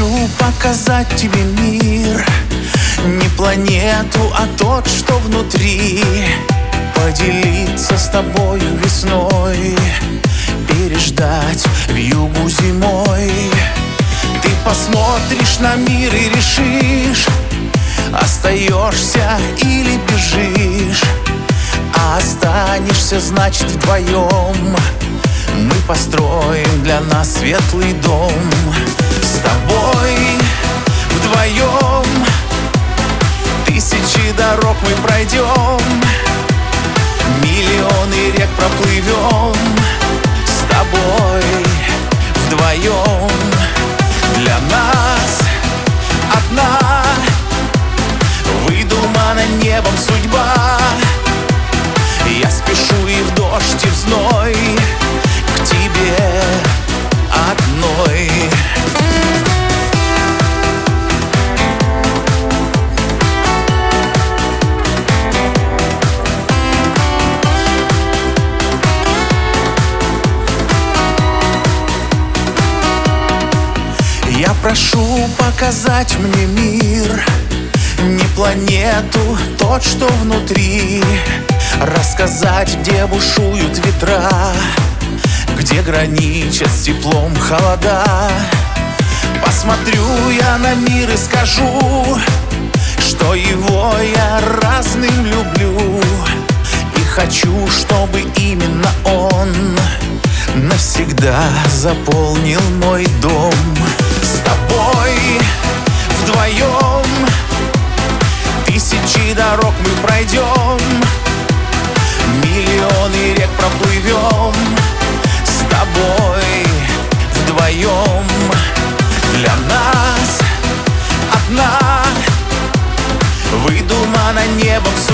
хочу показать тебе мир, не планету, а тот, что внутри. Поделиться с тобою весной, переждать вьюгу зимой. Ты посмотришь на мир и решишь, остаешься или бежишь. А останешься, значит, вдвоем мы построим для нас светлый дом. С тобой вдвоем тысячи дорог мы пройдем, миллионы рек проплывем. С тобой вдвоем для нас одна выдумана небом судьба. Я спешу и в дождь, и в зной к тебе одной. Я прошу показать мне мир, не планету, тот, что внутри. Рассказать, где бушуют ветра, где граничат с теплом холода. Посмотрю я на мир и скажу, что его я разным люблю. И хочу, чтобы именно он навсегда заполнил мой дом. С тобой вдвоем тысячи дорог мы пройдем, миллионы рек проплывем. С тобой вдвоем для нас одна выдумана небом